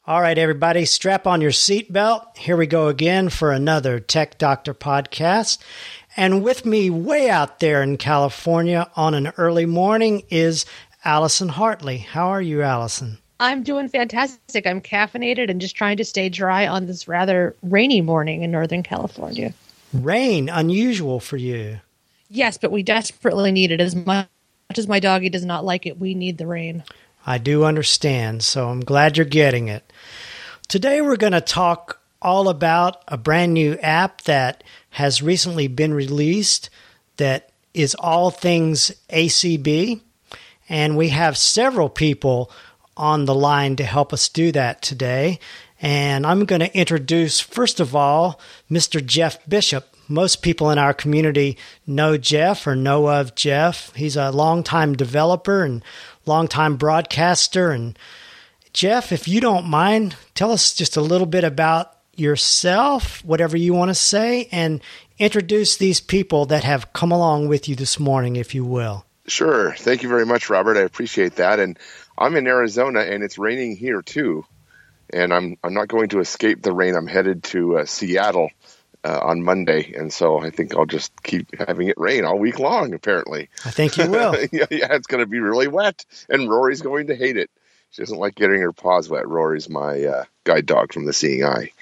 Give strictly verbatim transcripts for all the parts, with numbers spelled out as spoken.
All right, everybody, strap on your seatbelt. Here we go again for another Tech Doctor podcast. And with me way out there in California on an early morning is Allison Hartley. How are you, Allison? I'm doing fantastic. I'm caffeinated and just trying to stay dry on this rather rainy morning in Northern California. Rain, unusual for you. Yes, but we desperately need it. As much as my doggy does not like it, we need the rain. I do understand, so I'm glad you're getting it. Today we're going to talk all about a brand new app that has recently been released that is all things A C B, and we have several people on the line to help us do that today. And I'm going to introduce, first of all, Mister Jeff Bishop. Most people in our community know Jeff or know of Jeff. He's a longtime developer and longtime broadcaster. And Jeff, if you don't mind, tell us just a little bit about yourself, whatever you want to say, and introduce these people that have come along with you this morning, if you will. Sure. Thank you very much, Robert. I appreciate that. And I'm in Arizona, and it's raining here too. And I'm I'm not going to escape the rain. I'm headed to uh, Seattle uh, on Monday, and so I think I'll just keep having it rain all week long, apparently. I think you will. yeah, yeah, it's going to be really wet, and Rory's going to hate it. She doesn't like getting her paws wet. Rory's my uh, guide dog from the Seeing Eye.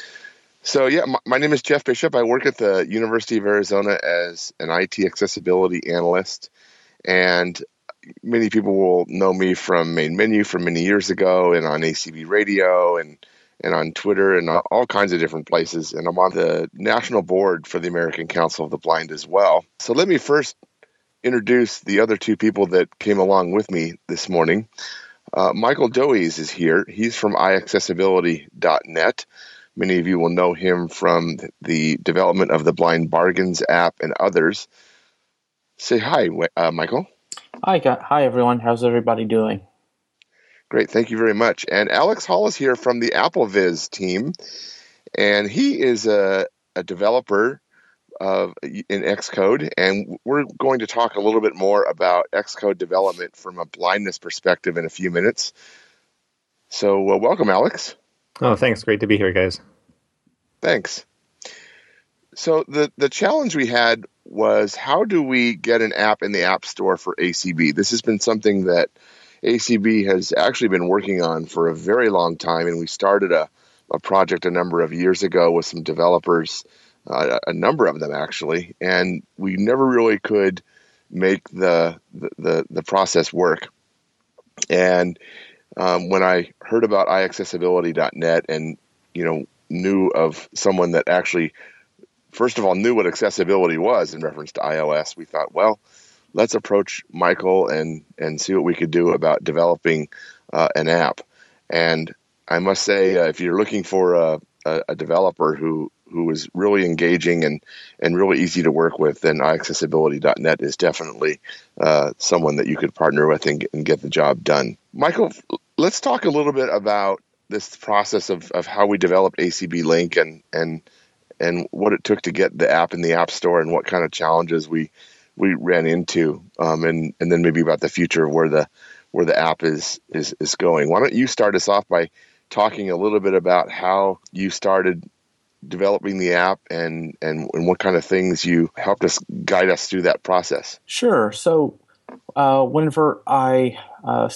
So, yeah, my, my name is Jeff Bishop. I work at the University of Arizona as an I T accessibility analyst, and many people will know me from Main Menu from many years ago and on A C B Radio and, and on Twitter and all kinds of different places. And I'm on the national board for the American Council of the Blind as well. So let me first introduce the other two people that came along with me this morning. Uh, Michael Doise is here. He's from i accessibility dot net. Many of you will know him from the development of the Blind Bargains app and others. Say hi, uh, Michael. Hi, hi everyone. How's everybody doing? Great, thank you very much. And Alex Hall is here from the AppleViz team, and he is a, a developer of in Xcode, and we're going to talk a little bit more about Xcode development from a blindness perspective in a few minutes. So, uh, welcome, Alex. Oh, thanks. Great to be here, guys. Thanks. So the, the challenge we had was, how do we get an app in the App Store for A C B? This has been something that A C B has actually been working on for a very long time, and we started a, a project a number of years ago with some developers, uh, a number of them actually, and we never really could make the the, the, the process work. And um, when I heard about i accessibility dot net and, you know, knew of someone that actually first of all, knew what accessibility was in reference to iOS, we thought, well, let's approach Michael and, and see what we could do about developing uh, an app. And I must say, uh, if you're looking for a, a, a developer who, who is really engaging and, and really easy to work with, then i accessibility dot net is definitely uh, someone that you could partner with and, and get the job done. Michael, let's talk a little bit about this process of, of how we developed A C B Link and and and what it took to get the app in the App Store and what kind of challenges we we ran into, um, and and then maybe about the future of where the where the app is is is going. Why don't you start us off by talking a little bit about how you started developing the app and and, and what kind of things you helped us guide us through that process? Sure. So uh, whenever I uh,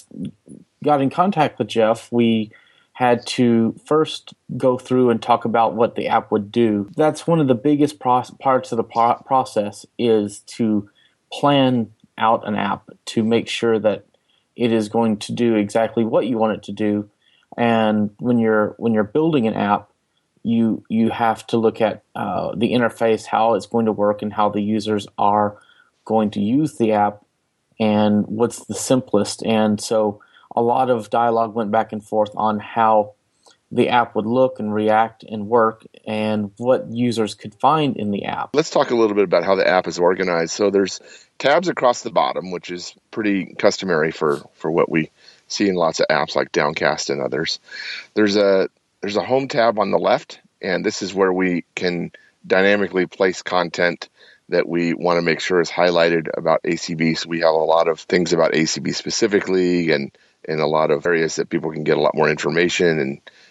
got in contact with Jeff, we had to first go through and talk about what the app would do. That's one of the biggest pro- parts of the pro- process is to plan out an app to make sure that it is going to do exactly what you want it to do. And when you're when you're building an app, you you have to look at uh, the interface, how it's going to work, and how the users are going to use the app, and what's the simplest. And so a lot of dialogue went back and forth on how the app would look and react and work and what users could find in the app. Let's talk a little bit about how the app is organized. So there's tabs across the bottom, which is pretty customary for, for what we see in lots of apps like Downcast and others. There's a there's a home tab on the left, and this is where we can dynamically place content that we want to make sure is highlighted about A C B. So we have a lot of things about A C B specifically and in a lot of areas that people can get a lot more information and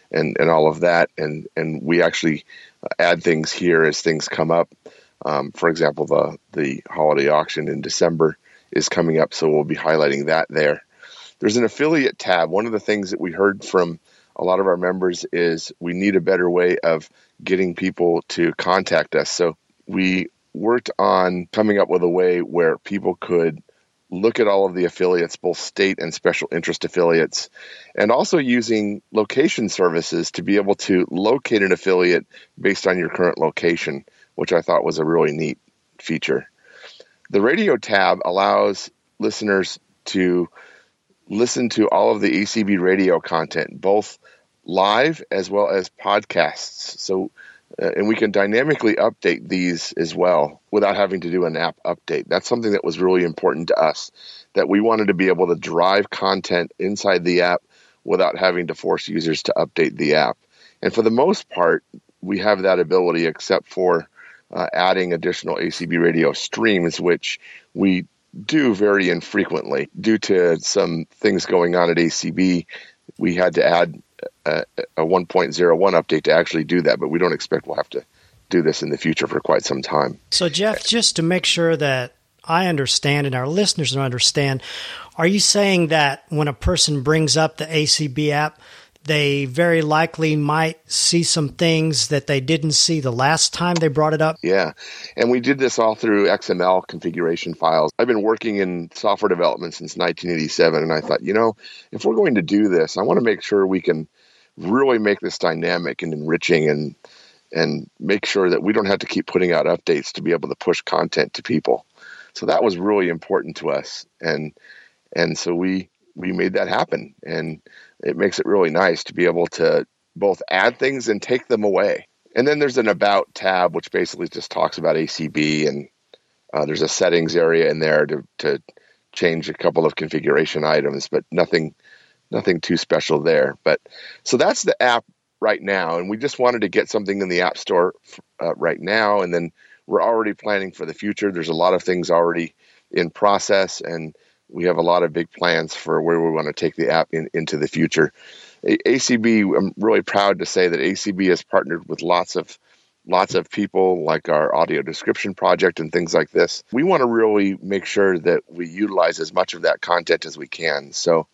and, and all of that. And, and we actually add things here as things come up. Um, for example, the, the holiday auction in December is coming up, so we'll be highlighting that there. There's an affiliate tab. One of the things that we heard from a lot of our members is we need a better way of getting people to contact us. So we worked on coming up with a way where people could look at all of the affiliates, both state and special interest affiliates, and also using location services to be able to locate an affiliate based on your current location, which I thought was a really neat feature. The radio tab allows listeners to listen to all of the A C B radio content, both live as well as podcasts. So, uh, and we can dynamically update these as well without having to do an app update. That's something that was really important to us, that we wanted to be able to drive content inside the app without having to force users to update the app. And for the most part, we have that ability, except for uh, adding additional A C B radio streams, which we do very infrequently. Due to some things going on at A C B, we had to add a, a one point oh one update to actually do that, but we don't expect we'll have to do this in the future for quite some time. So, Jeff, just to make sure that I understand and our listeners understand, are you saying that when a person brings up the A C B app, they very likely might see some things that they didn't see the last time they brought it up? Yeah, and we did this all through X M L configuration files. I've been working in software development since nineteen eighty-seven, and I thought, you know, if we're going to do this, I want to make sure we can really make this dynamic and enriching, and and make sure that we don't have to keep putting out updates to be able to push content to people. So that was really important to us, and and so we we made that happen, and it makes it really nice to be able to both add things and take them away. And then there's an About tab, which basically just talks about A C B, and uh, there's a settings area in there to, to change a couple of configuration items, but nothing nothing too special there. But so that's the app right now, and we just wanted to get something in the App Store uh, right now, and then we're already planning for the future. There's a lot of things already in process, and we have a lot of big plans for where we want to take the app in, into the future. A- ACB, I'm really proud to say that A C B has partnered with lots of lots of people, like our audio description project and things like this. We want to really make sure that we utilize as much of that content as we can. So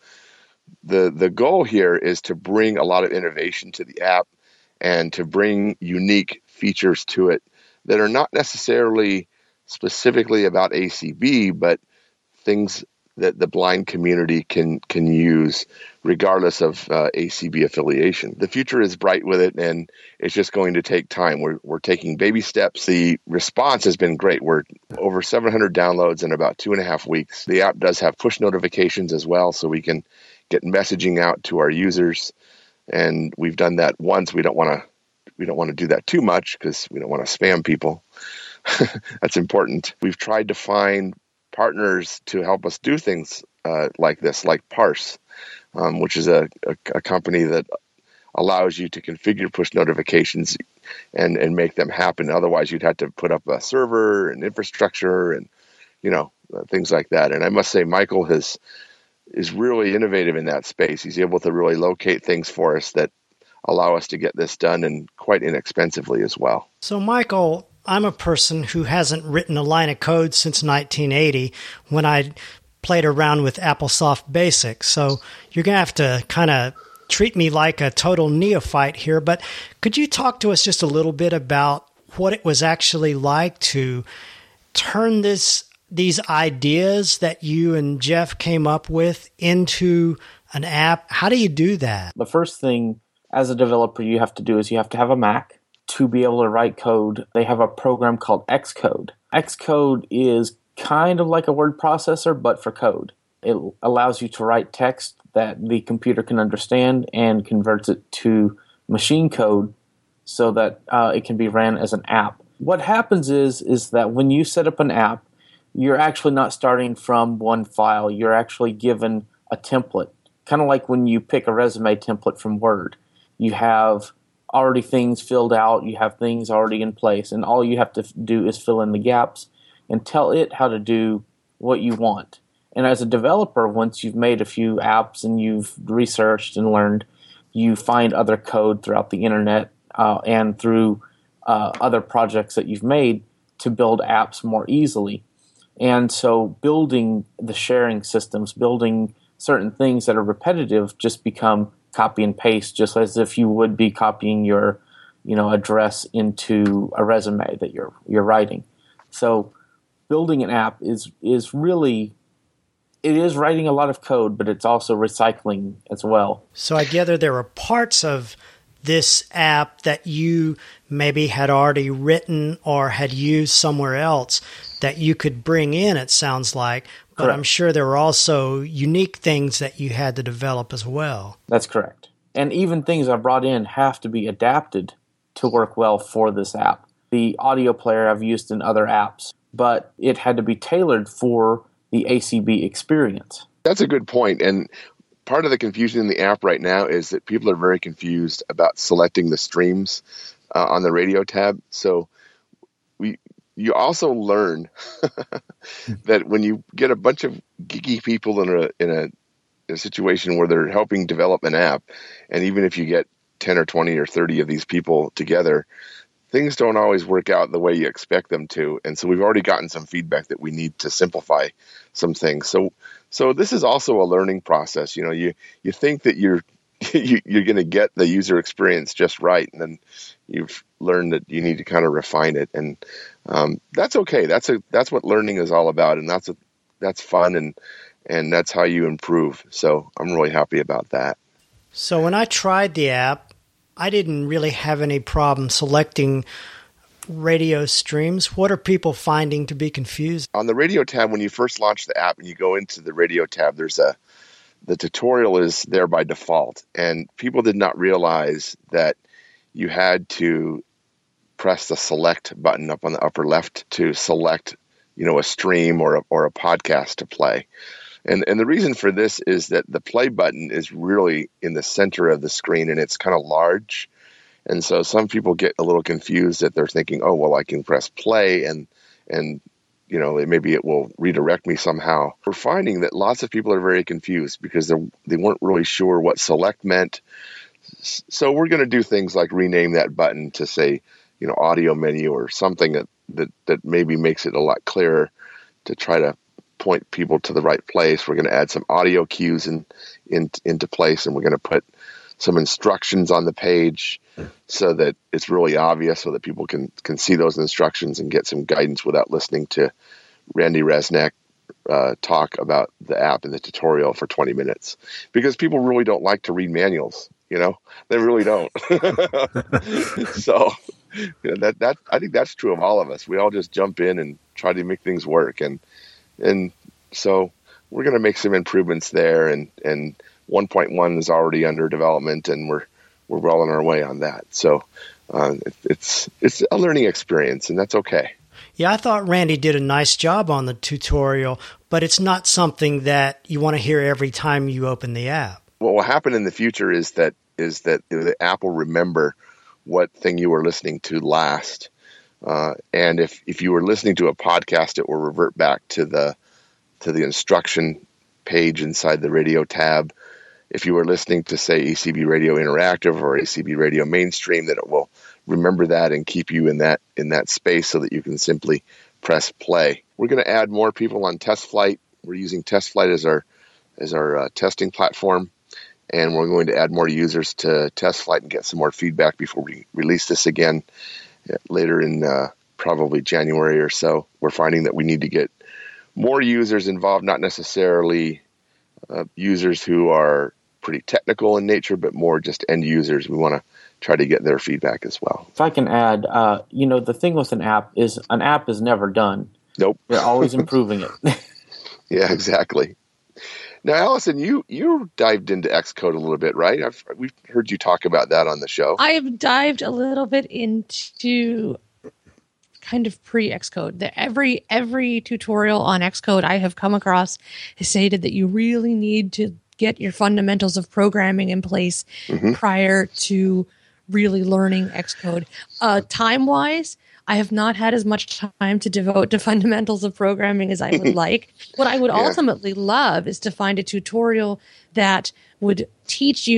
the the goal here is to bring a lot of innovation to the app and to bring unique features to it that are not necessarily specifically about A C B, but things that the blind community can can use regardless of uh, A C B affiliation. The future is bright with it, and it's just going to take time. We're we're taking baby steps. The response has been great. We're over seven hundred downloads in about two and a half weeks. The app does have push notifications as well, so we can get messaging out to our users. And we've done that once. We don't want to we don't want to do that too much because we don't want to spam people. That's important. We've tried to find partners to help us do things uh, like this, like Parse, um, which is a, a, a company that allows you to configure push notifications and, and make them happen. Otherwise, you'd have to put up a server and infrastructure and, you know, uh, things like that. And I must say, Michael has is really innovative in that space. He's able to really locate things for us that allow us to get this done, and quite inexpensively as well. So, Michael, I'm a person who hasn't written a line of code since nineteen eighty when I played around with AppleSoft Basic. So you're going to have to kind of treat me like a total neophyte here. But could you talk to us just a little bit about what it was actually like to turn this these ideas that you and Jeff came up with into an app? How do you do that? The first thing as a developer you have to do is you have to have a Mac. To be able to write code, they have a program called Xcode. Xcode is kind of like a word processor, but for code. It allows you to write text that the computer can understand and converts it to machine code so that uh, it can be ran as an app. What happens is, is that when you set up an app, you're actually not starting from one file. You're actually given a template, kind of like when you pick a resume template from Word. You have already things filled out, you have things already in place, and all you have to do is fill in the gaps and tell it how to do what you want. And as a developer, once you've made a few apps and you've researched and learned, you find other code throughout the internet uh, and through uh, other projects that you've made to build apps more easily. And so building the sharing systems, building certain things that are repetitive just become copy and paste, just as if you would be copying your, you know, address into a resume that you're you're writing. So building an app is is really, it is writing a lot of code, but it's also recycling as well. So I gather there are parts of this app that you maybe had already written or had used somewhere else that you could bring in, it sounds like. But correct. I'm sure there were also unique things that you had to develop as well. That's correct. And even things I brought in have to be adapted to work well for this app. The audio player I've used in other apps, but it had to be tailored for the A C B experience. That's a good point. And part of the confusion in the app right now is that people are very confused about selecting the streams uh, on the radio tab. So we you also learn that when you get a bunch of geeky people in a in a, in a situation where they're helping develop an app, and even if you get ten or twenty or thirty of these people together, things don't always work out the way you expect them to. And so we've already gotten some feedback that we need to simplify some things. So so this is also a learning process. You know, you you think that you're you, you're going to get the user experience just right, and then you've learned that you need to kind of refine it, and um, that's okay. That's a that's what learning is all about, and that's a, that's fun, and and that's how you improve. So I'm really happy about that. So when I tried the app, I didn't really have any problem selecting radio streams. What are people finding to be confused? On the radio tab, when you first launch the app and you go into the radio tab, there's a the tutorial is there by default, and people did not realize that you had to press the select button up on the upper left to select, you know, a stream or a, or a podcast to play. And and the reason for this is that the play button is really in the center of the screen, and it's kind of large. And so some people get a little confused that they're thinking, oh, well, I can press play and, and you know, maybe it will redirect me somehow. We're finding that lots of people are very confused because they they weren't really sure what select meant. So we're going to do things like rename that button to say, you know, audio menu or something that, that, that maybe makes it a lot clearer to try to point people to the right place. We're going to add some audio cues in, in into place, and we're going to put some instructions on the page so that it's really obvious, so that people can, can see those instructions and get some guidance without listening to Randy Resnick uh, talk about the app and the tutorial for twenty minutes, because people really don't like to read manuals. You know, they really don't. So you know, that, that, I think that's true of all of us. We all just jump in and try to make things work. And, and so we're going to make some improvements there, and, and one point one is already under development, and we're, we're well on our way on that. So uh, it, it's, it's a learning experience, and that's okay. Yeah, I thought Randy did a nice job on the tutorial, but it's not something that you want to hear every time you open the app. What will happen in the future is that is that the app will remember what thing you were listening to last. Uh, and if, if you were listening to a podcast, it will revert back to the to the instruction page inside the radio tab. If you were listening to, say, A C B Radio Interactive or A C B Radio Mainstream, then it will remember that and keep you in that in that space so that you can simply press play. We're going to add more people on TestFlight. We're using TestFlight as our as our uh, testing platform, and we're going to add more users to TestFlight and get some more feedback before we release this again later in uh, probably January or so. We're finding that we need to get more users involved, not necessarily uh, users who are pretty technical in nature, but more just end users. We want to try to get their feedback as well. If I can add, uh, you know, the thing with an app is an app is never done. Nope. You're always improving it. Yeah, exactly. Now, Allison, you, you dived into Xcode a little bit, right? I've, we've heard you talk about that on the show. I've dived a little bit into kind of pre-Xcode. The, every every tutorial on Xcode I have come across has stated that you really need to get your fundamentals of programming in place mm-hmm. prior to really learning Xcode. Uh, time-wise, I have not had as much time to devote to fundamentals of programming as I would like. What I would yeah. ultimately love is to find a tutorial that would teach you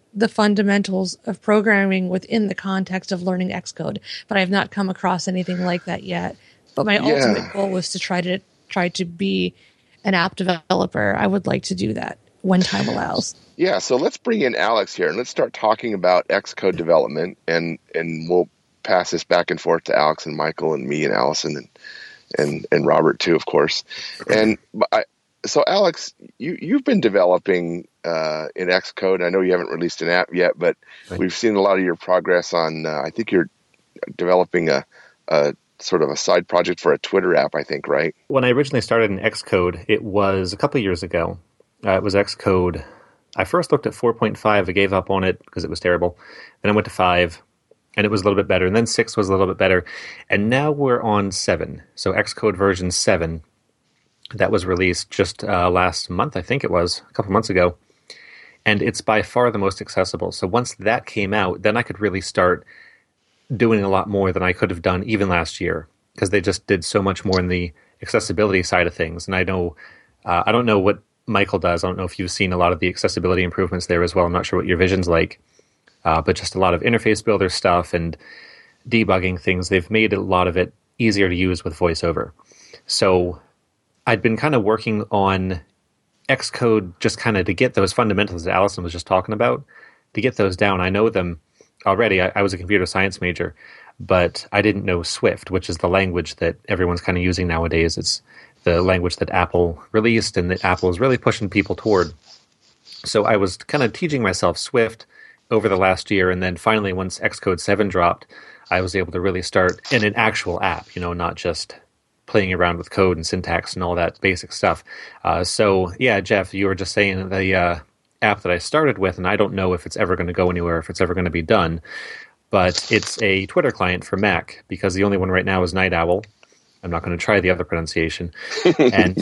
the fundamentals of programming within the context of learning Xcode, but I have not come across anything like that yet. But my Yeah. ultimate goal was to try to try to be an app developer. I would like to do that when time allows. Yeah, so let's bring in Alex here and let's start talking about Xcode development, and and we'll pass this back and forth to Alex and Michael and me and Allison and and, and Robert too, of course. And I, so Alex, you you've been developing uh, in Xcode. I know you haven't released an app yet, but Right. we've seen a lot of your progress on. Uh, I think you're developing a, a sort of a side project for a Twitter app, I think, right? When I originally started in Xcode, it was a couple of years ago. Uh, it was Xcode. I first looked at four point five. I gave up on it because it was terrible. Then I went to five, and it was a little bit better. And then six was a little bit better. And now we're on seven. So Xcode version seven. That was released just uh, last month, I think it was, a couple months ago. And it's by far the most accessible. So once that came out, then I could really start doing a lot more than I could have done even last year, because they just did so much more in the accessibility side of things. And I know, uh, I don't know what Michael does. I don't know if you've seen a lot of the accessibility improvements there as well. I'm not sure what your vision's like, uh, but just a lot of interface builder stuff and debugging things. They've made a lot of it easier to use with VoiceOver. So I'd been kind of working on Xcode just kind of to get those fundamentals that Allison was just talking about, to get those down. I know them already. I, I was a computer science major, but I didn't know Swift, which is the language that everyone's kind of using nowadays. It's the language that Apple released and that Apple is really pushing people toward. So I was kind of teaching myself Swift over the last year, and then finally once Xcode seven dropped, I was able to really start in an actual app, you know, not just playing around with code and syntax and all that basic stuff. Uh, so yeah, Jeff, you were just saying the uh, app that I started with, and I don't know if it's ever going to go anywhere, if it's ever going to be done, but it's a Twitter client for Mac, because the only one right now is Night Owl. I'm not going to try the other pronunciation. and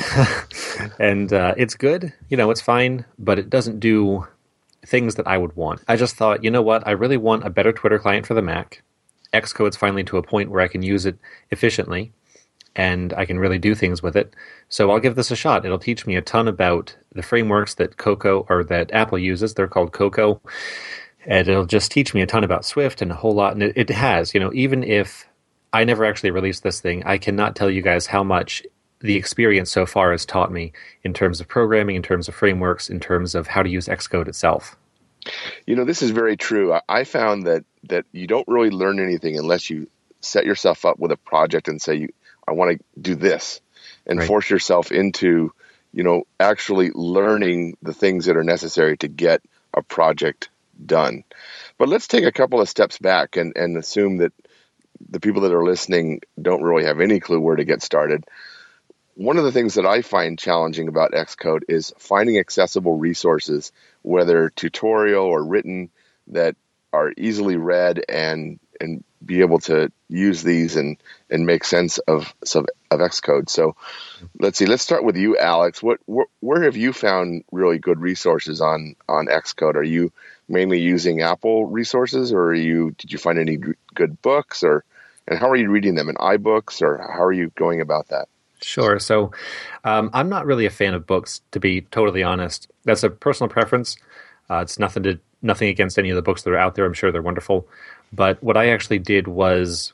and uh, it's good, you know, it's fine, but it doesn't do things that I would want. I just thought, you know what, I really want a better Twitter client for the Mac. Xcode's finally to a point where I can use it efficiently, and I can really do things with it. So I'll give this a shot. It'll teach me a ton about the frameworks that Cocoa, or that Apple uses. They're called Cocoa. And it'll just teach me a ton about Swift and a whole lot. And it, it has, you know, even if I never actually released this thing, I cannot tell you guys how much the experience so far has taught me in terms of programming, in terms of frameworks, in terms of how to use Xcode itself. You know, this is very true. I- I found that that you don't really learn anything unless you set yourself up with a project and say, you, I want to do this, and Right. force yourself into, you know, actually learning the things that are necessary to get a project done. But let's take a couple of steps back and, and assume that the people that are listening don't really have any clue where to get started. One of the things that I find challenging about Xcode is finding accessible resources, whether tutorial or written, that are easily read and and be able to use these and, and make sense of, of of Xcode. So let's see. Let's start with you, Alex. What where, where have you found really good resources on on Xcode? Are you mainly using Apple resources, or are you did you find any g- good books, or and how are you reading them in iBooks, or how are you going about that? Sure. So um, I'm not really a fan of books, to be totally honest. That's a personal preference. Uh, it's nothing to nothing against any of the books that are out there. I'm sure they're wonderful. But what I actually did was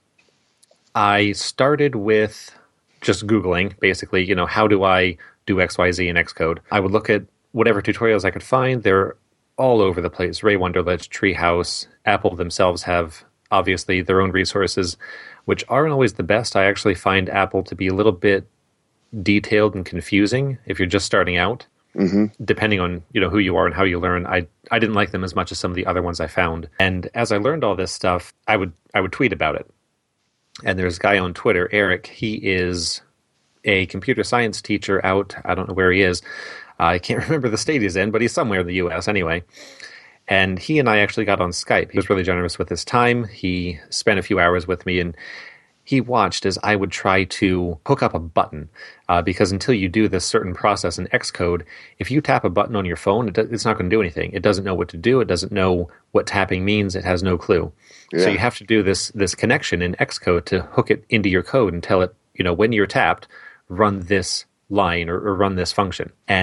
I started with just Googling, basically, you know, how do I do X Y Z in Xcode? I would look at whatever tutorials I could find. They're all over the place. Ray Wonderlich, Treehouse, Apple themselves have obviously their own resources, which aren't always the best. I actually find Apple to be a little bit detailed and confusing if you're just starting out. Mm-hmm. Depending on, you know, who you are and how you learn. I I didn't like them as much as some of the other ones I found. And as I learned all this stuff, I would I would tweet about it. And there's a guy on Twitter, Eric. He is a computer science teacher out. I don't know where he is. Uh, I can't remember the state he's in, but he's somewhere in the U S anyway. And he and I actually got on Skype. He was really generous with his time. He spent a few hours with me, and he watched as I would try to hook up a button, uh, because until you do this certain process in Xcode, if you tap a button on your phone, it do, it's not going to do anything. It doesn't know what to do. It doesn't know what tapping means. It has no clue. Yeah. So you have to do this this connection in Xcode to hook it into your code and tell it, you know, when you're tapped, run this line or, or run this function. And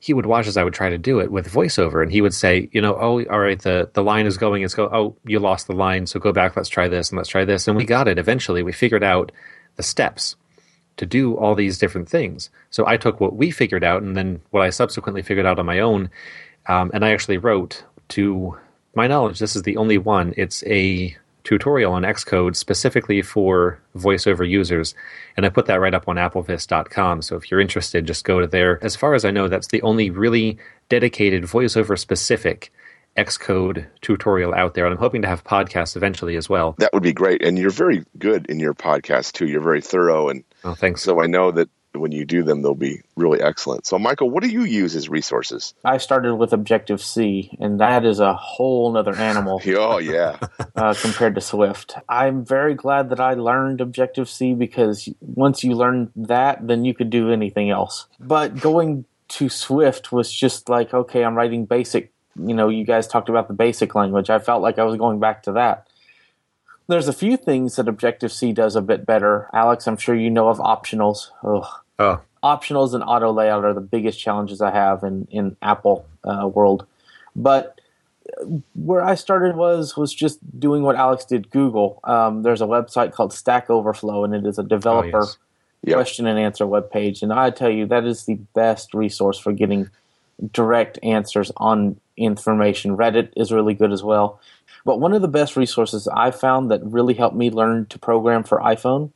he would watch as I would try to do it with voiceover, and he would say, you know, oh, all right, the, the line is going, it's go, oh, you lost the line, so go back, let's try this, and let's try this. And we got it eventually. We figured out the steps to do all these different things. So I took what we figured out, and then what I subsequently figured out on my own, um, and I actually wrote, to my knowledge, this is the only one. It's a tutorial on Xcode specifically for voiceover users, and I put that right up on applevis dot com, so if you're interested, just go to there. As far as I know, that's the only really dedicated voiceover specific Xcode tutorial out there, and I'm hoping to have podcasts eventually as well. That would be great, and you're very good in your podcast too. You're very thorough, and oh, thanks. So I know that when you do them, they'll be really excellent. So, Michael, what do you use as resources? I started with Objective-C, and that is a whole nother animal. Oh, yeah. uh, compared to Swift. I'm very glad that I learned Objective-C, because once you learn that, then you could do anything else. But going to Swift was just like, okay, I'm writing basic, you know, you guys talked about the basic language. I felt like I was going back to that. There's a few things that Objective-C does a bit better. Alex, I'm sure you know of optionals. Ugh. Oh. Optionals and auto layout are the biggest challenges I have in, in Apple uh, world. But where I started was was just doing what Alex did Google. Um, there's a website called Stack Overflow, and it is a developer oh, yes. Yep. question and answer webpage. And I tell you, that is the best resource for getting direct answers on information. Reddit is really good as well. But one of the best resources I found that really helped me learn to program for iPhone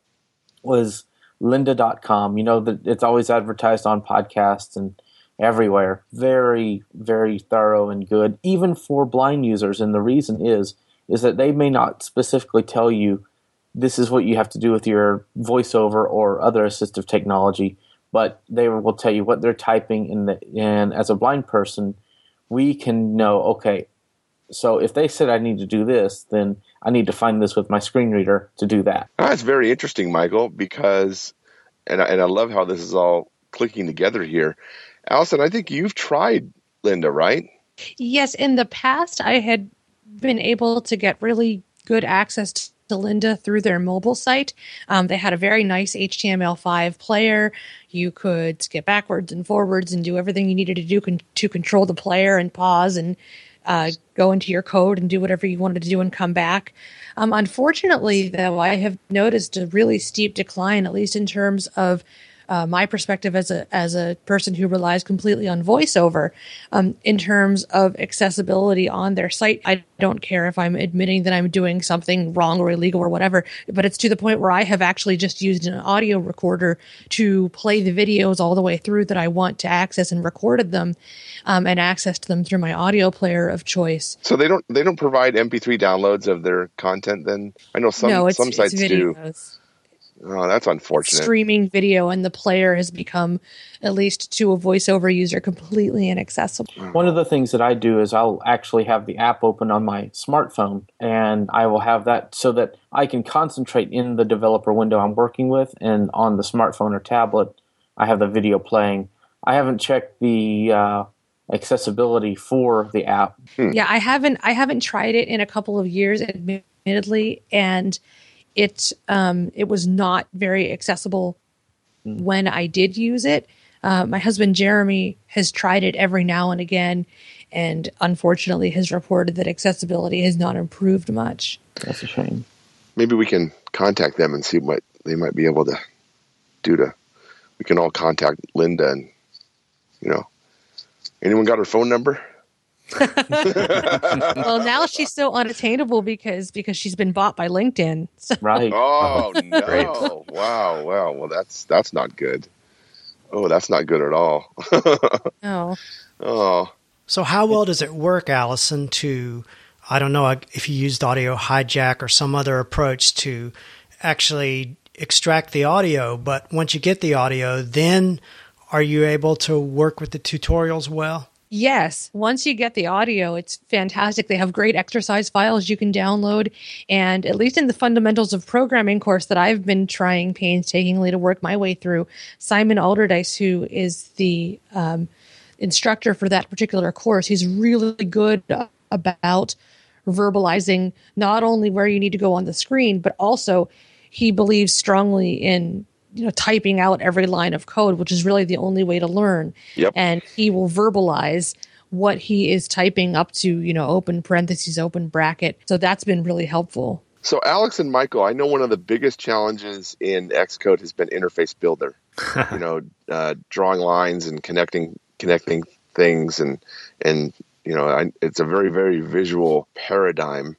was lynda dot com. You know, that it's always advertised on podcasts and everywhere. Very, very thorough and good, even for blind users. And the reason is, is that they may not specifically tell you this is what you have to do with your voiceover or other assistive technology, but they will tell you what they're typing in the, and as a blind person, we can know, okay, so if they said I need to do this, then I need to find this with my screen reader to do that. That's very interesting, Michael, because, and I, and I love how this is all clicking together here. Allison, I think you've tried Lynda, right? Yes, in the past, I had been able to get really good access to Lynda through their mobile site. Um, they had a very nice H T M L five player. You could skip backwards and forwards and do everything you needed to do con- to control the player and pause and uh, go into your code and do whatever you wanted to do and come back. Um, unfortunately, though, I have noticed a really steep decline, at least in terms of Uh, my perspective as a as a person who relies completely on voiceover, um, in terms of accessibility on their site. I don't care if I'm admitting that I'm doing something wrong or illegal or whatever, but it's to the point where I have actually just used an audio recorder to play the videos all the way through that I want to access and recorded them, um, and accessed them through my audio player of choice. So they don't they don't provide M P three downloads of their content then? I know some no, it's, some sites it's do. videos. Oh, that's unfortunate. Streaming video, and the player has become, at least to a voiceover user, completely inaccessible. One of the things that I do is I'll actually have the app open on my smartphone, and I will have that so that I can concentrate in the developer window I'm working with, and on the smartphone or tablet, I have the video playing. I haven't checked the uh, accessibility for the app. Hmm. Yeah, I haven't. I haven't tried it in a couple of years, admittedly, and It um, it was not very accessible mm. when I did use it. Uh, my husband Jeremy has tried it every now and again, and unfortunately has reported that accessibility has not improved much. That's a shame. Maybe we can contact them and see what they might be able to do to. We can all contact Lynda, and you know, anyone got her phone number? Well, now she's so unattainable because because she's been bought by LinkedIn. So. Right. Oh no! Wow, wow. Well, that's that's not good. Oh, that's not good at all. Oh. Oh. So how well does it work, Allison, to, I don't know if you used Audio Hijack or some other approach to actually extract the audio, but once you get the audio, then are you able to work with the tutorials well? Yes. Once you get the audio, it's fantastic. They have great exercise files you can download. And at least in the fundamentals of programming course that I've been trying painstakingly to work my way through, Simon Alderdice, who is the um, instructor for that particular course, he's really good about verbalizing not only where you need to go on the screen, but also he believes strongly in you know, typing out every line of code, which is really the only way to learn. Yep. And he will verbalize what he is typing up to, you know, open parentheses, open bracket. So that's been really helpful. So Alex and Michael, I know one of the biggest challenges in Xcode has been interface builder. you know, uh, drawing lines and connecting connecting things, and and you know, I, it's a very very visual paradigm,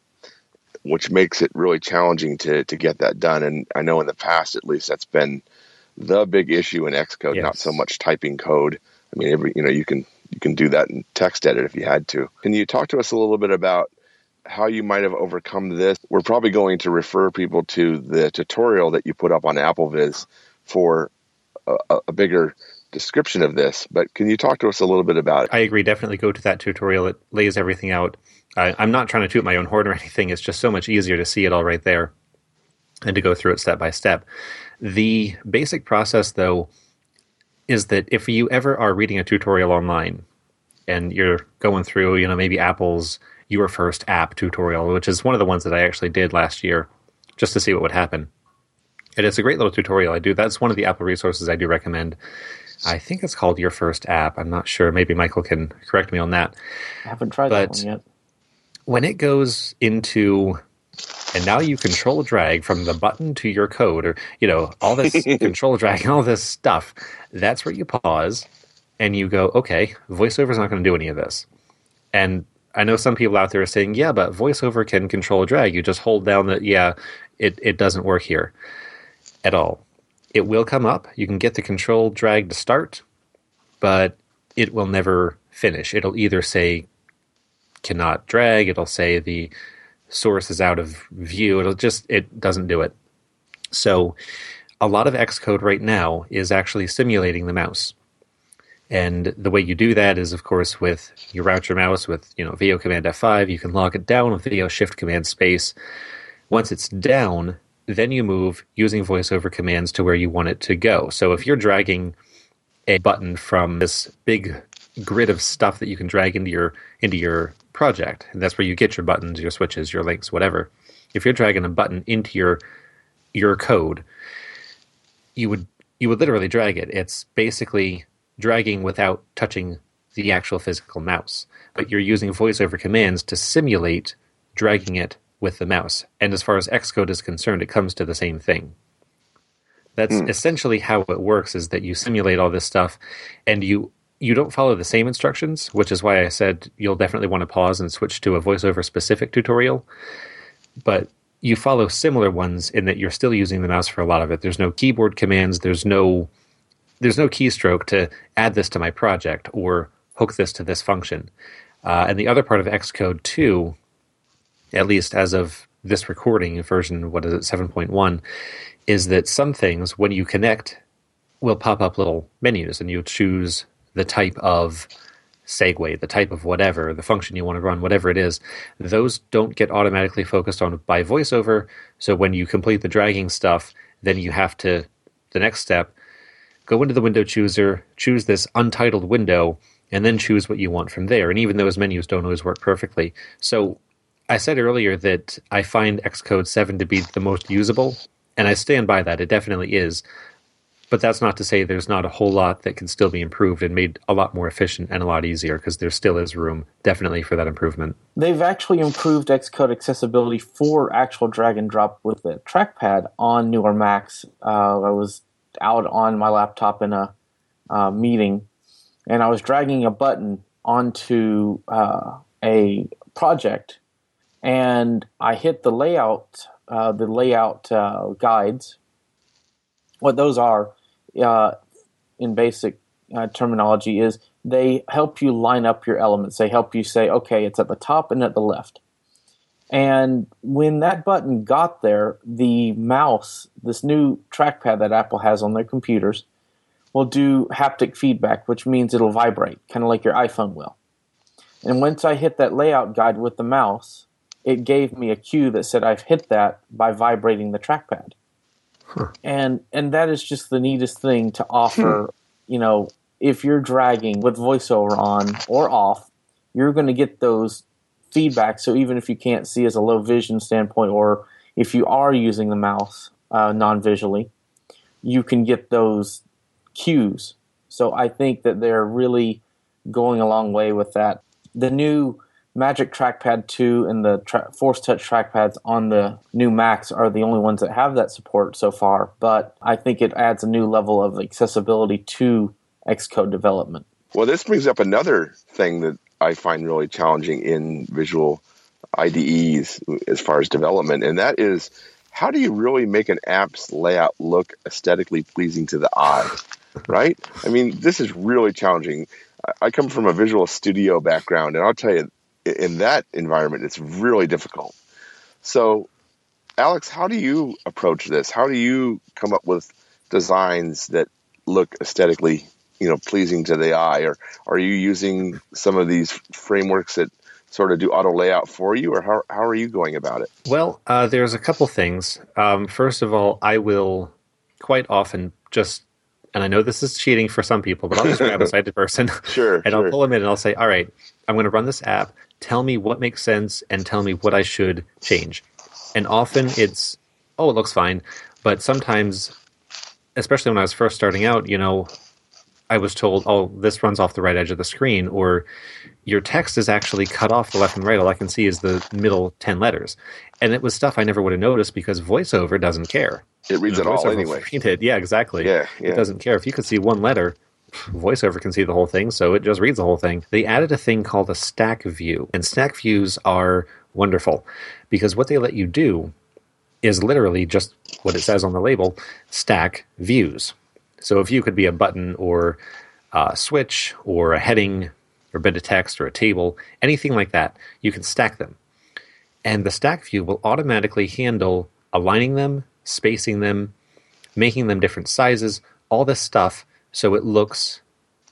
which makes it really challenging to to get that done. And I know in the past, at least, that's been the big issue in Xcode, Yes. not so much typing code. I mean, every you know, you can you can do that in text edit if you had to. Can you talk to us a little bit about how you might have overcome this? We're probably going to refer people to the tutorial that you put up on AppleVis for a, a bigger description of this, but can you talk to us a little bit about it? I agree. Definitely go to that tutorial. It lays everything out. I, I'm not trying to toot my own horn or anything. It's just so much easier to see it all right there and to go through it step by step. The basic process, though, is that if you ever are reading a tutorial online and you're going through, you know, maybe Apple's Your First App tutorial, which is one of the ones that I actually did last year just to see what would happen. And it's a great little tutorial. I do. That's one of the Apple resources I do recommend. I think it's called Your First App. I'm not sure. Maybe Michael can correct me on that. I haven't tried But that one yet. when it goes into, and now you control drag from the button to your code, or, you know, all this control drag and all this stuff, that's where you pause and you go, okay, VoiceOver is not going to do any of this. And I know some people out there are saying, yeah, but VoiceOver can control drag. You just hold down the, yeah, it, it doesn't work here at all. It will come up. You can get the control drag to start, but it will never finish. It'll either say cannot drag. It'll say the source is out of view. It'll just, it doesn't do it. So a lot of Xcode right now is actually simulating the mouse. And the way you do that is, of course, with you route your mouse with, you know, V O Command F five. You can lock it down with V O Shift Command Space. Once it's down, then you move using VoiceOver commands to where you want it to go. So if you're dragging a button from this big grid of stuff that you can drag into your into your project, and that's where you get your buttons, your switches, your links, whatever. If you're dragging a button into your your code, you would you would literally drag it. It's basically dragging without touching the actual physical mouse, but you're using VoiceOver commands to simulate dragging it with the mouse. And as far as Xcode is concerned, it comes to the same thing. That's mm. essentially how it works, is that you simulate all this stuff, and you you don't follow the same instructions, which is why I said you'll definitely want to pause and switch to a VoiceOver specific tutorial. But you follow similar ones in that you're still using the mouse for a lot of it. There's no keyboard commands, there's no there's no keystroke to add this to my project or hook this to this function. Uh, and the other part of Xcode too, at least as of this recording, version, what is it, seven point one, is that some things, when you connect, will pop up little menus, and you'll choose the type of segue, the type of whatever, the function you want to run, whatever it is. Those don't get automatically focused on by VoiceOver, so when you complete the dragging stuff, then you have to, the next step, go into the window chooser, choose this untitled window, and then choose what you want from there. And even those menus don't always work perfectly. So I said earlier that I find Xcode seven to be the most usable, and I stand by that. It definitely is. But that's not to say there's not a whole lot that can still be improved and made a lot more efficient and a lot easier, because there still is room, definitely, for that improvement. They've actually improved Xcode accessibility for actual drag and drop with the trackpad on newer Macs. Uh, I was out on my laptop in a uh, meeting, and I was dragging a button onto uh, a project, and I hit the layout, uh, the layout uh, guides. What those are, uh, in basic uh, terminology, is they help you line up your elements. They help you say, okay, it's at the top and at the left. And when that button got there, the mouse, this new trackpad that Apple has on their computers, will do haptic feedback, which means it'll vibrate, kind of like your iPhone will. And once I hit that layout guide with the mouse, it gave me a cue that said I've hit that by vibrating the trackpad. Huh. And and that is just the neatest thing to offer. You know, if you're dragging with VoiceOver on or off, you're going to get those feedback. So even if you can't see as a low vision standpoint, or if you are using the mouse uh, non-visually, you can get those cues. So I think that they're really going a long way with that. The new Magic Trackpad two and the tra- Force Touch trackpads on the new Macs are the only ones that have that support so far, but I think it adds a new level of accessibility to Xcode development. Well, this brings up another thing that I find really challenging in visual I D Es as far as development, and that is, how do you really make an app's layout look aesthetically pleasing to the eye, right? I mean, this is really challenging. I come from a Visual Studio background, and I'll tell you, in that environment, it's really difficult. So, Alex, how do you approach this? How do you come up with designs that look aesthetically, you know, pleasing to the eye? Or are you using some of these frameworks that sort of do auto layout for you, or how how are you going about it? Well, uh, there's a couple things. Um, first of all, I will quite often just, and I know this is cheating for some people, but I'll just grab a sighted person, Sure, and sure. I'll pull them in, and I'll say, all right, I'm going to run this app. Tell me what makes sense, and tell me what I should change. And often it's, oh, it looks fine. But sometimes, especially when I was first starting out, you know, I was told, oh, this runs off the right edge of the screen, or your text is actually cut off the left and right. All I can see is the middle ten letters. And it was stuff I never would have noticed because VoiceOver doesn't care. It reads it all VoiceOver anyway. Read it. Yeah, exactly. Yeah, yeah. It doesn't care. If you could see one letter, VoiceOver can see the whole thing, so it just reads the whole thing. They added a thing called a stack view, and stack views are wonderful because what they let you do is literally just what it says on the label, stack views. So a view could be a button or a switch or a heading or a bit of text or a table, anything like that. You can stack them. And the stack view will automatically handle aligning them, spacing them, making them different sizes, all this stuff, so it looks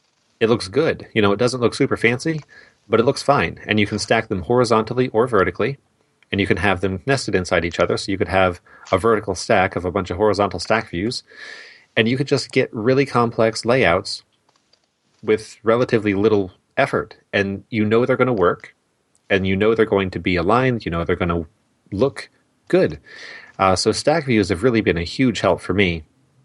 it looks good. You know, it doesn't look super fancy, but it looks fine. And you can stack them horizontally or vertically, and you can have them nested inside each other. So you could have a vertical stack of a bunch of horizontal stack views, and you could just get really complex layouts with relatively little effort. And you know they're going to work, and you know they're going to be aligned, you know they're going to look good. Uh, so stack views have really been a huge help for me,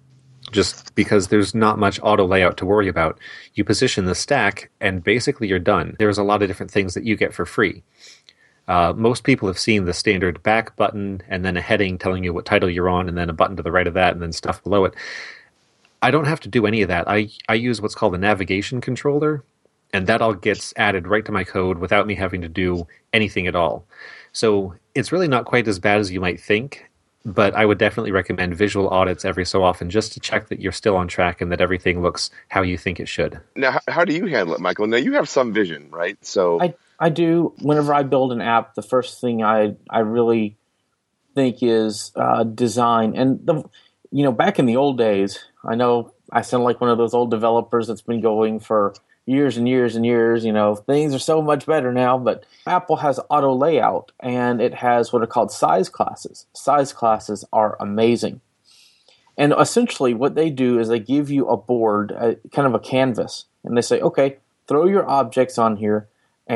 just because there's not much auto layout to worry about. You position the stack, and basically you're done. There's a lot of different things that you get for free. Uh, most people have seen the standard back button, and then a heading telling you what title you're on, and then a button to the right of that, and then stuff below it. I don't have to do any of that. I, I use what's called a navigation controller, and that all gets added right to my code without me having to do anything at all. So it's really not quite as bad as you might think, but I would definitely recommend visual audits every so often just to check that you're still on track and that everything looks how you think it should. Now, how, how do you handle it, Michael? Now, you have some vision, right? So I, I do. Whenever I build an app, the first thing I, I really think is uh, design. And, the you know, back in the old days, I know I sound like one of those old developers that's been going for years and years and years. You know, things are so much better now, but Apple has auto layout, and it has what are called size classes. Size classes are amazing. And essentially what they do is they give you a board, a, kind of a canvas, and they say, okay, throw your objects on here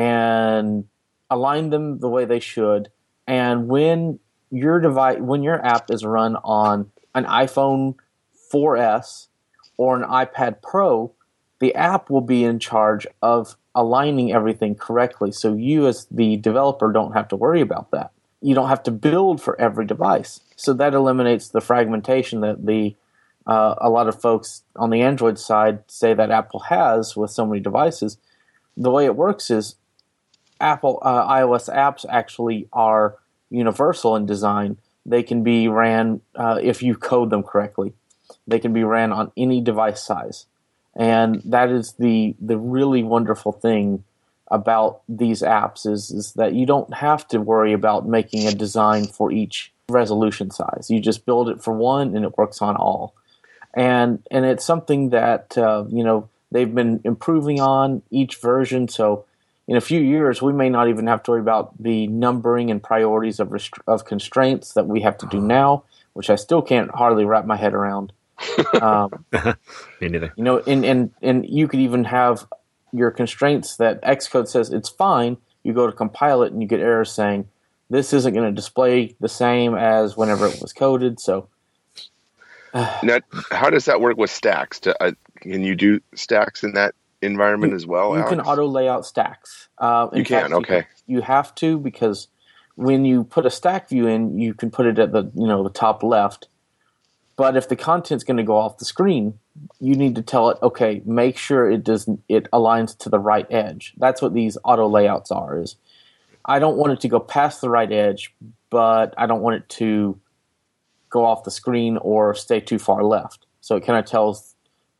and align them the way they should. And when your device, when your app is run on an iPhone four S or an iPad Pro, the app will be in charge of aligning everything correctly. So you as the developer don't have to worry about that. You don't have to build for every device. So that eliminates the fragmentation that the uh, a lot of folks on the Android side say that Apple has with so many devices. The way it works is Apple uh, iOS apps actually are universal in design. They can be ran, uh, if you code them correctly, they can be ran on any device size. And that is the the really wonderful thing about these apps is, is that you don't have to worry about making a design for each resolution size. You just build it for one and it works on all. And and it's something that uh, you know they've been improving on each version. So in a few years, we may not even have to worry about the numbering and priorities of rest- of constraints that we have to do now, which I still can't hardly wrap my head around. Um, Me neither. You know, and, and, and you could even have your constraints that Xcode says it's fine. You go to compile it and you get errors saying this isn't going to display the same as whenever it was coded. So Now, how does that work with stacks? To, uh, can you do stacks in that environment you, as well, You Alex? can auto layout stacks. Uh, in You can, fact, okay. You, you have to, because when you put a stack view in, you can put it at the you know the top left. But if the content's going to go off the screen, you need to tell it, okay, make sure it does it aligns to the right edge. That's what these auto layouts are. Is I don't want it to go past the right edge, but I don't want it to go off the screen or stay too far left. So it kind of tells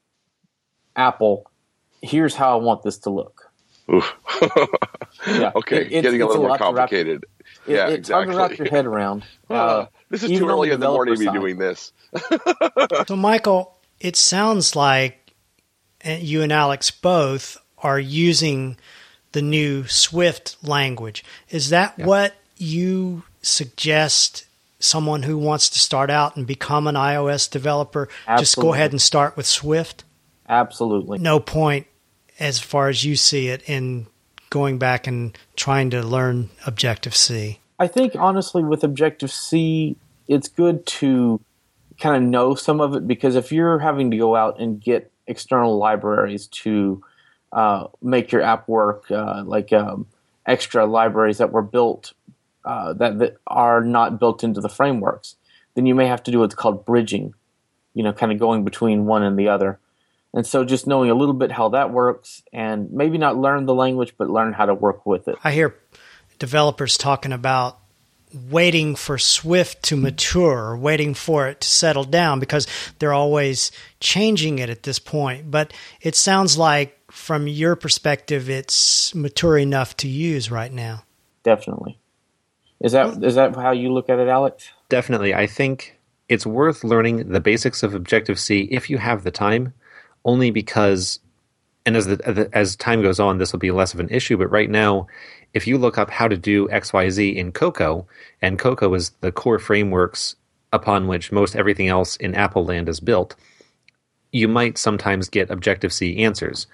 Apple, here's how I want this to look. Oof. Yeah. Okay, It- it's- getting a it's a little more lot to wrap- complicated. It, yeah, it's exactly. hard to wrap your head around. Uh, this is even too on early the in the morning to be developer doing this. So, Michael, it sounds like you and Alex both are using the new Swift language. Is that Yeah. what you suggest someone who wants to start out and become an iOS developer, just go Absolutely. ahead and start with Swift? Absolutely. No point, as far as you see it, in going back and trying to learn Objective-C. I think, honestly, with Objective-C, it's good to kind of know some of it, because if you're having to go out and get external libraries to uh, make your app work, uh, like um, extra libraries that were built uh, that, that are not built into the frameworks, then you may have to do what's called bridging, you know, kind of going between one and the other. And so just knowing a little bit how that works, and maybe not learn the language, but learn how to work with it. I hear developers talking about waiting for Swift to mature, or waiting for it to settle down, because they're always changing it at this point. But it sounds like, from your perspective, it's mature enough to use right now. Definitely. Is that is that how you look at it, Alex? Definitely. I think it's worth learning the basics of Objective-C if you have the time, only because, and as the, as time goes on, this will be less of an issue, but right now, if you look up how to do X Y Z in Cocoa, and Cocoa is the core frameworks upon which most everything else in Apple land is built, you might sometimes get Objective-C answers.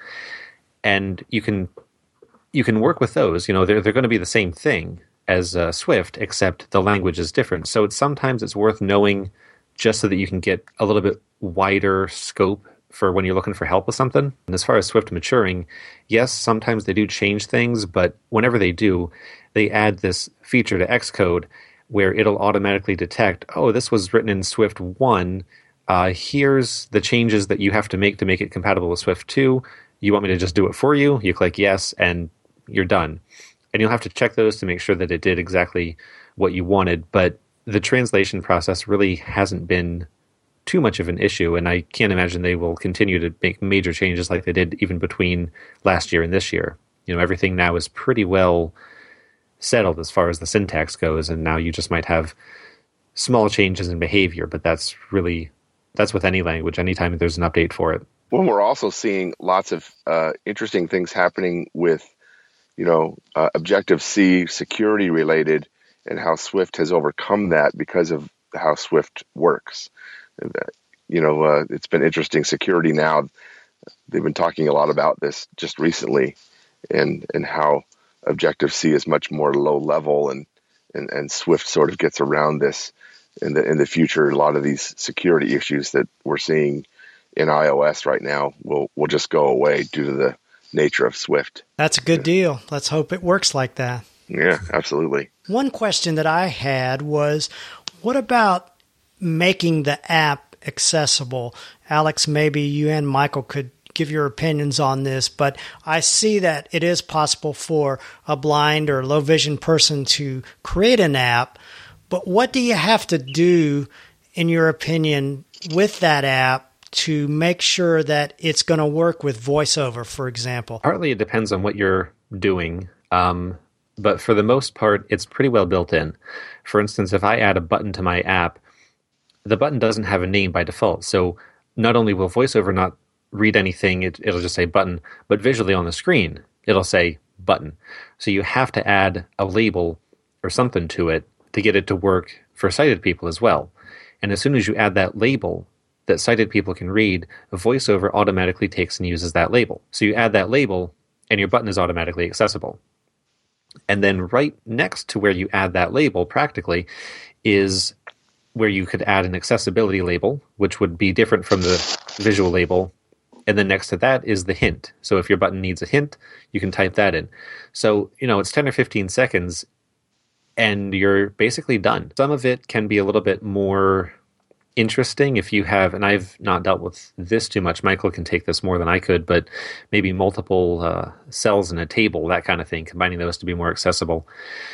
And you can you can work with those. You know, they're, they're going to be the same thing as uh, Swift, except the language is different. So it's sometimes it's worth knowing, just so that you can get a little bit wider scope for when you're looking for help with something. And as far as Swift maturing, yes, sometimes they do change things, but whenever they do, they add this feature to Xcode where it'll automatically detect, oh, this was written in Swift one. Uh, here's the changes that you have to make to make it compatible with Swift two. You want me to just do it for you? You click yes, and you're done. And you'll have to check those to make sure that it did exactly what you wanted. But the translation process really hasn't been too much of an issue, and I can't imagine they will continue to make major changes like they did even between last year and this year. You know, everything now is pretty well settled as far as the syntax goes, and now you just might have small changes in behavior, but that's really, that's with any language, anytime there's an update for it. Well, we're also seeing lots of uh, interesting things happening with, you know, uh, Objective-C security related, and how Swift has overcome that because of how Swift works. You know, uh, it's been interesting. Security Now, they've been talking a lot about this just recently, and and how Objective-C is much more low level, and, and, and Swift sort of gets around this in the in the future. A lot of these security issues that we're seeing in iOS right now will will just go away due to the nature of Swift. That's a good deal. Let's hope it works like that. Yeah, absolutely. One question that I had was, what about making the app accessible? Alex, maybe you and Michael could give your opinions on this, but I see that it is possible for a blind or low vision person to create an app, but what do you have to do, in your opinion, with that app to make sure that it's going to work with VoiceOver, for example? Partly it depends on what you're doing, um, but for the most part, it's pretty well built in. For instance, if I add a button to my app, the button doesn't have a name by default, so not only will VoiceOver not read anything, it, it'll just say button, but visually on the screen, it'll say button. So you have to add a label or something to it to get it to work for sighted people as well. And as soon as you add that label that sighted people can read, VoiceOver automatically takes and uses that label. So you add that label, and your button is automatically accessible. And then right next to where you add that label, practically, is where you could add an accessibility label, which would be different from the visual label. And then next to that is the hint. So if your button needs a hint, you can type that in. So, you know, it's ten or fifteen seconds and you're basically done. Some of it can be a little bit more interesting if you have, and I've not dealt with this too much. Michael can take this more than I could, but maybe multiple uh, cells in a table, that kind of thing, combining those to be more accessible.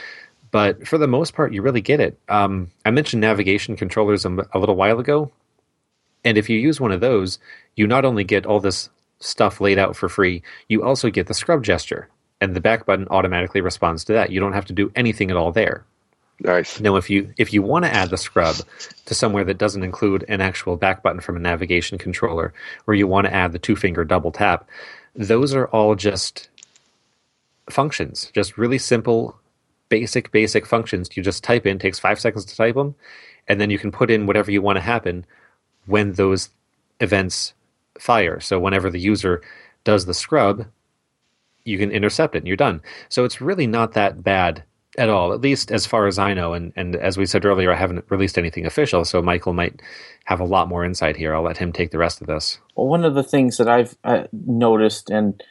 But for the most part, you really get it. Um, I mentioned navigation controllers a, a little while ago. And if you use one of those, you not only get all this stuff laid out for free, you also get the scrub gesture. And the back button automatically responds to that. You don't have to do anything at all there. Nice. Now, if you if you want to add the scrub to somewhere that doesn't include an actual back button from a navigation controller, or you want to add the two-finger double tap, those are all just functions, just really simple, basic, basic functions. You just type in, takes five seconds to type them, and then you can put in whatever you want to happen when those events fire. So whenever the user does the scrub, you can intercept it and you're done. So it's really not that bad at all, at least as far as I know. And, and as we said earlier, I haven't released anything official, so Michael might have a lot more insight here. I'll let him take the rest of this. Well, one of the things that I've uh, noticed, and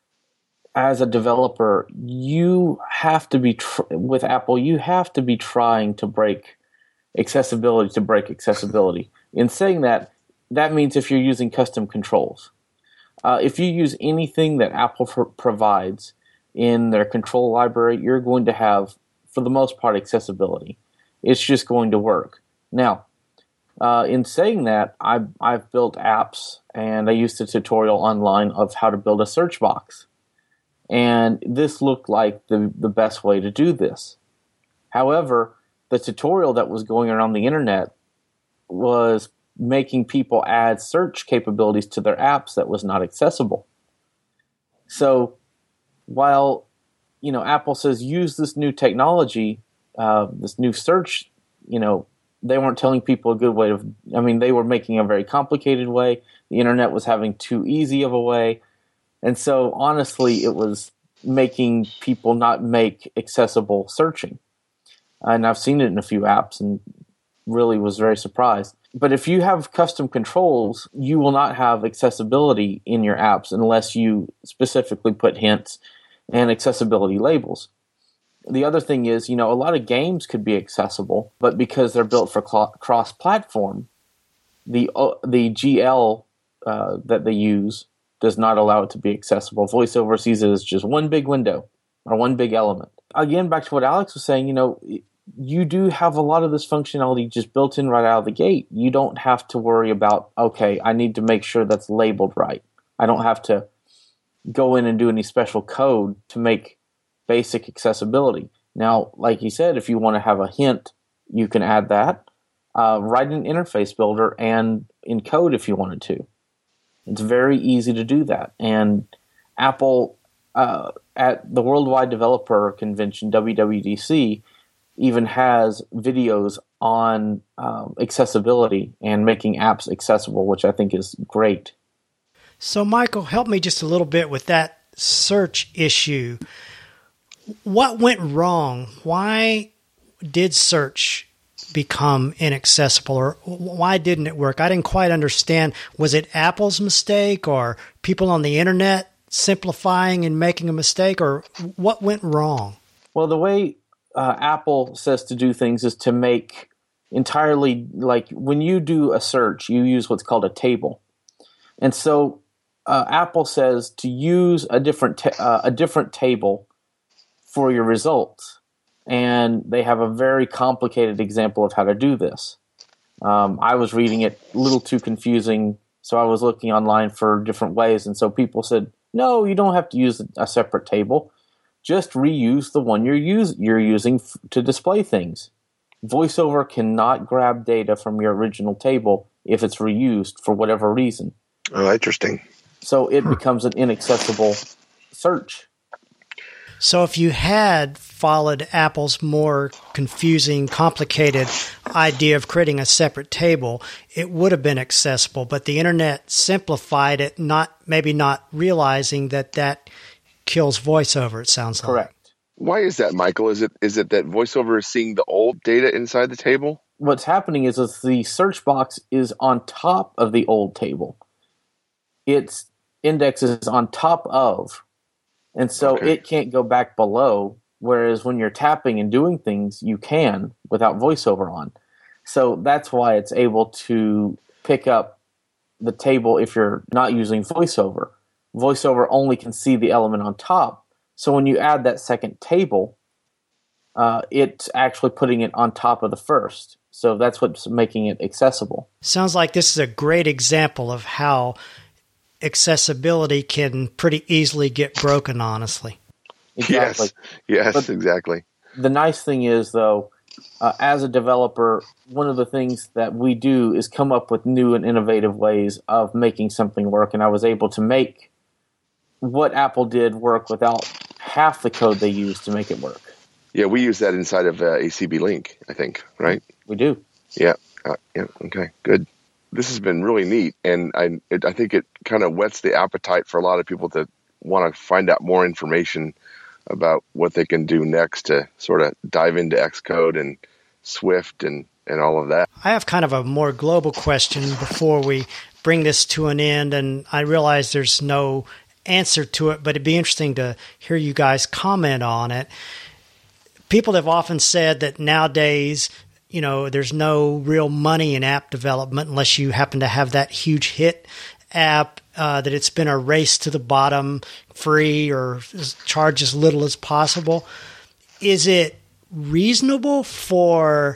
as a developer, you have to be, tr- with Apple, you have to be trying to break accessibility to break accessibility. In saying that, that means if you're using custom controls. Uh, if you use anything that Apple pr- provides in their control library, you're going to have, for the most part, accessibility. It's just going to work. Now, uh, in saying that, I've, I've built apps, and I used a tutorial online of how to build a search box. And this looked like the, the best way to do this. However, the tutorial that was going around the internet was making people add search capabilities to their apps that was not accessible. So while, you know, Apple says use this new technology, uh, this new search, you know, they weren't telling people a good way of, I mean, they were making a very complicated way. The internet was having too easy of a way. And so honestly, it was making people not make accessible searching. And I've seen it in a few apps and really was very surprised. But if you have custom controls, you will not have accessibility in your apps unless you specifically put hints and accessibility labels. The other thing is, you know, a lot of games could be accessible, but because they're built for cl- cross-platform, the uh, the G L uh, that they use does not allow it to be accessible. VoiceOver sees it as just one big window or one big element. Again, back to what Alex was saying, you know, you do have a lot of this functionality just built in right out of the gate. You don't have to worry about, okay, I need to make sure that's labeled right. I don't have to go in and do any special code to make basic accessibility. Now, like you said, if you want to have a hint, you can add that. Uh, write an interface builder and encode if you wanted to. It's very easy to do that. And Apple, uh, at the Worldwide Developer Convention, W W D C, even has videos on um, accessibility and making apps accessible, which I think is great. So, Michael, help me just a little bit with that search issue. What went wrong? Why did search become inaccessible, or why didn't it work? I didn't quite understand. Was it Apple's mistake, or people on the internet simplifying and making a mistake, or what went wrong? Well, the way uh, Apple says to do things is to make entirely, like when you do a search, you use what's called a table. And so uh, Apple says to use a different ta- uh, a different table for your results. And they have a very complicated example of how to do this. Um, I was reading it a little too confusing, so I was looking online for different ways. And so people said, no, you don't have to use a separate table. Just reuse the one you're, use- you're using f- to display things. VoiceOver cannot grab data from your original table if it's reused for whatever reason. Oh, interesting. So it becomes an inaccessible search. So if you had followed Apple's more confusing, complicated idea of creating a separate table, it would have been accessible. But the internet simplified it, not maybe not realizing that that kills VoiceOver, it sounds like. Correct. Why is that, Michael? Is it is it that VoiceOver is seeing the old data inside the table? what's happening is, is the search box is on top of the old table. Its index is on top of, and so Okay. it can't go back below, whereas when you're tapping and doing things, you can without VoiceOver on. So that's why it's able to pick up the table if you're not using VoiceOver. VoiceOver only can see the element on top. So when you add that second table, uh, it's actually putting it on top of the first. So that's what's making it accessible. Sounds like this is a great example of how accessibility can pretty easily get broken, honestly. Exactly. Yes, yes, But- exactly. The nice thing is, though, uh, as a developer, one of the things that we do is come up with new and innovative ways of making something work. And I was able to make what Apple did work without half the code they used to make it work. Yeah, we use that inside of uh, A C B Link, I think, right? We do. Yeah, uh, yeah, okay, good. This has been really neat, and I, it, I think it kind of whets the appetite for a lot of people to want to find out more information about what they can do next to sort of dive into Xcode and Swift and, and all of that. I have kind of a more global question before we bring this to an end, and I realize there's no answer to it, but it'd be interesting to hear you guys comment on it. People have often said that nowadays, you know, there's no real money in app development unless you happen to have that huge hit app, uh, that it's been a race to the bottom, free or charge as little as possible. Is it reasonable for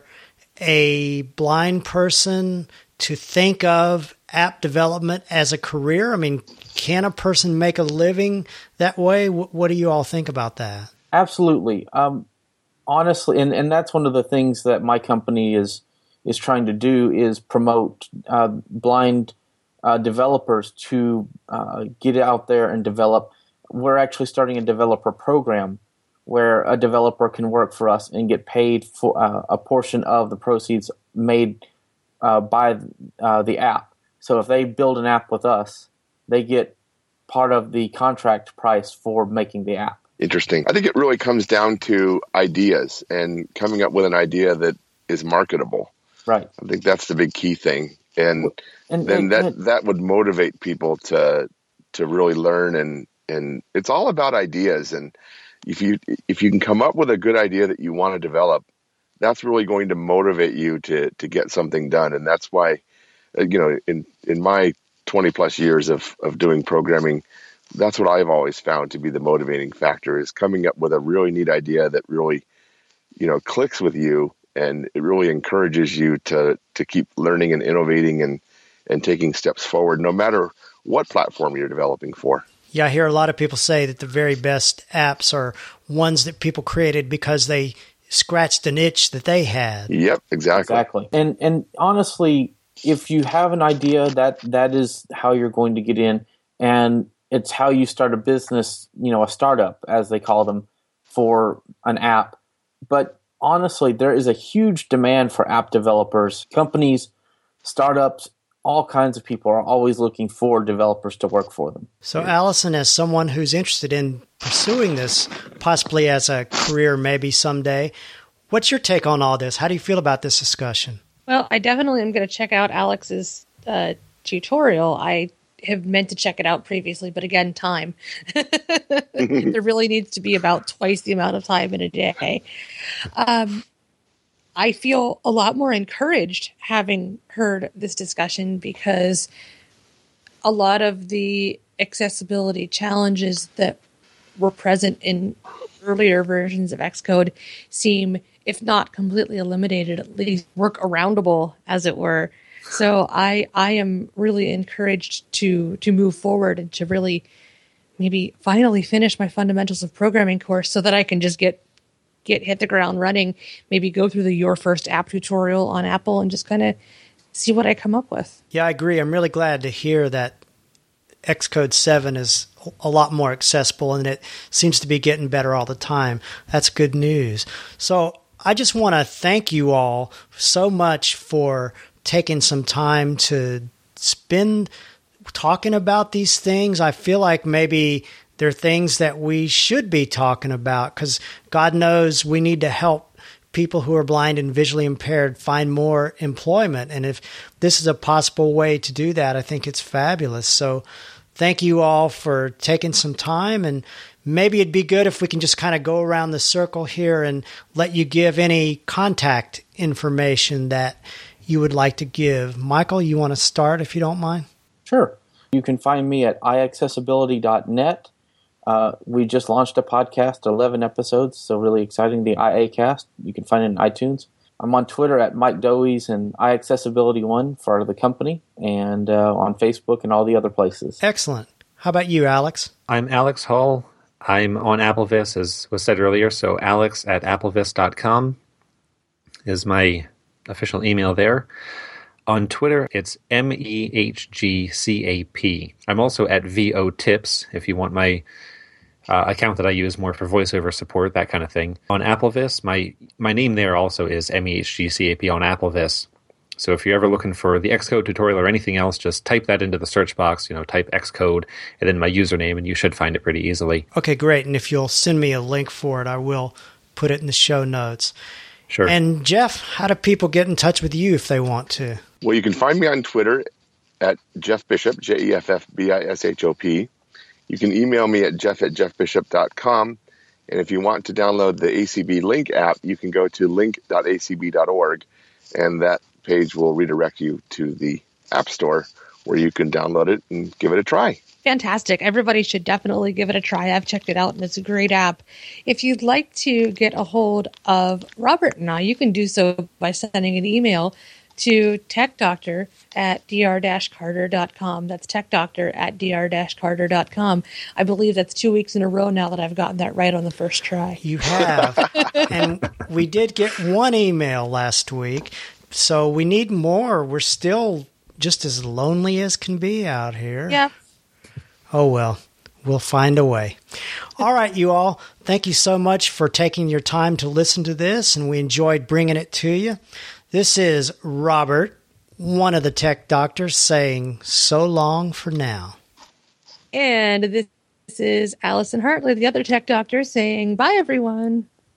a blind person to think of app development as a career? I mean, can a person make a living that way? What do you all think about that? Absolutely. Um, honestly, and, and that's one of the things that my company is is trying to do is promote uh, blind uh, developers to uh, get out there and develop. We're actually starting a developer program where a developer can work for us and get paid for uh, a portion of the proceeds made uh, by uh, the app. So if they build an app with us, they get part of the contract price for making the app. Interesting. I think it really comes down to ideas and coming up with an idea that is marketable. Right. I think that's the big key thing. And, And, then and- that, and- that would motivate people to to really learn, and, and it's all about ideas. And if you if you can come up with a good idea that you want to develop, that's really going to motivate you to to get something done. And that's why, uh, you know, in in my twenty plus years of of doing programming, that's what I've always found to be the motivating factor, is coming up with a really neat idea that really, you know, clicks with you, and it really encourages you to to keep learning and innovating and and taking steps forward, no matter what platform you're developing for. Yeah, I hear a lot of people say that the very best apps are ones that people created because they scratched an itch that they had. Yep, exactly. Exactly. And and honestly, if you have an idea, that that is how you're going to get in, and it's how you start a business, you know, a startup, as they call them, for an app. But honestly, there is a huge demand for app developers. Companies, startups, all kinds of people are always looking for developers to work for them. So, Allison, as someone who's interested in pursuing this, possibly as a career maybe someday, what's your take on all this? How do you feel about this discussion? Well, I definitely am going to check out Alex's uh, tutorial. I have meant to check it out previously, but again, time. There really needs to be about twice the amount of time in a day. Um, I feel a lot more encouraged having heard this discussion, because a lot of the accessibility challenges that were present in earlier versions of Xcode seem, if not completely eliminated, at least workaroundable, as it were. So I I am really encouraged to to move forward and to really maybe finally finish my fundamentals of programming course, so that I can just get get hit the ground running, maybe go through the Your First App tutorial on Apple and just kind of see what I come up with. Yeah, I agree. I'm really glad to hear that Xcode seven is a lot more accessible, and it seems to be getting better all the time. That's good news. So I just want to thank you all so much for taking some time to spend talking about these things. I feel like maybe they're things that we should be talking about, because God knows we need to help people who are blind and visually impaired find more employment. And if this is a possible way to do that, I think it's fabulous. So thank you all for taking some time, and maybe it'd be good if we can just kind of go around the circle here and let you give any contact information that you would like to give. Michael, you want to start if you don't mind? Sure. You can find me at i accessibility dot net. Uh, we just launched a podcast, eleven episodes, so really exciting, the I A Cast. You can find it in iTunes. I'm on Twitter at Mike Dowies and iAccessibility one for the company, and uh, on Facebook and all the other places. Excellent. How about you, Alex? I'm Alex Hall. I'm on AppleVis, as was said earlier, so alex at applevis dot com is my official email there. On Twitter, it's M E H G C A P. I'm also at V O Tips, if you want my uh, account that I use more for voiceover support, that kind of thing. On AppleVis, my, my name there also is M E H G C A P on AppleVis. So if you're ever looking for the Xcode tutorial or anything else, just type that into the search box, you know, type Xcode and then my username, and you should find it pretty easily. Okay, great. And if you'll send me a link for it, I will put it in the show notes. Sure. And Jeff, how do people get in touch with you if they want to? Well, you can find me on Twitter at Jeff Bishop, J E F F B I S H O P. You can email me at jeff at jeff bishop dot com. And if you want to download the A C B Link app, you can go to link dot a c b dot org, and that page will redirect you to the App Store where you can download it and give it a try. Fantastic. Everybody should definitely give it a try. I've checked it out, and it's a great app. If you'd like to get a hold of Robert and I, you can do so by sending an email to techdoctor at d r dash carter dot com. That's techdoctor at d r dash carter dot com. I believe that's two weeks in a row now that I've gotten that right on the first try. You have. And we did get one email last week, so we need more. We're still just as lonely as can be out here. Yeah. Oh, well, we'll find a way. All right, you all. Thank you so much for taking your time to listen to this, and we enjoyed bringing it to you. This is Robert, one of the Tech Doctors, saying so long for now. And this is Allison Hartley, the other Tech Doctor, saying bye, everyone.